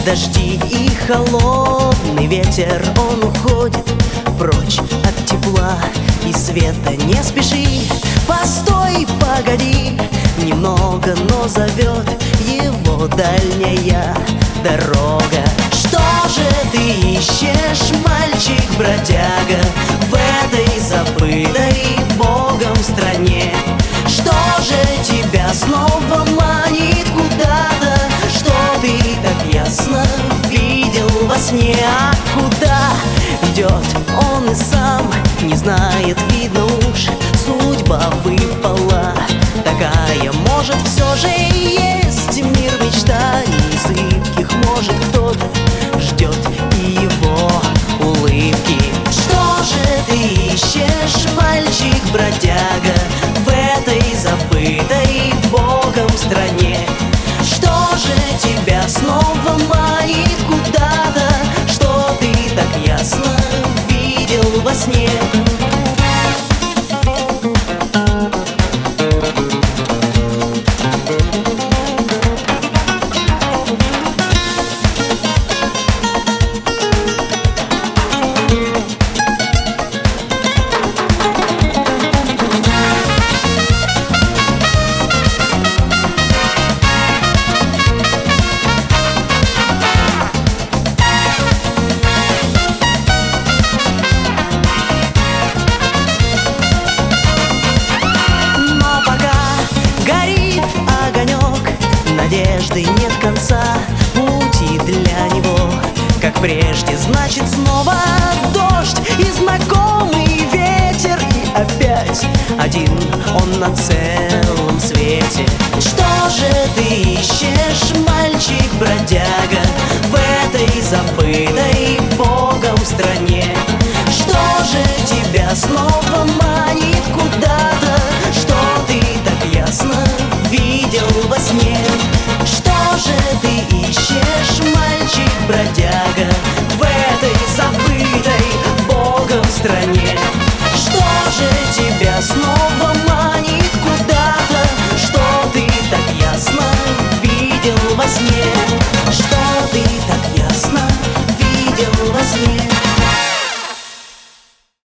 Дожди и холодный ветер, он уходит прочь от тепла и света. Не спеши, постой, погоди немного, но зовет его дальняя дорога. Что же ты ищешь, мальчик-бродяга, в этой забытой Богом стране? Что же тебя снова манит куда-то, что ты так ясно видел во сне? А куда идет он и сам не знает, видно уж судьба выпала такая. Может, все же и есть мир мечтаний зыбких, может, кто-то ждет и его улыбки. Что же ты ищешь, мальчик-бродяга, в этой забытой Богом стране? Что же тебя снова манит куда-то, что ты так ясно видел во сне? Надежды нет конца, пути для него, как прежде, значит снова дождь и знакомый ветер, и опять один он на целом свете. Что же ты ищешь, мальчик-бродяга, в этой забытой Богом стране? Что же тебя снова манит куда-то, что ты так ясно видел во сне? Что же ты ищешь, мальчик-бродяга?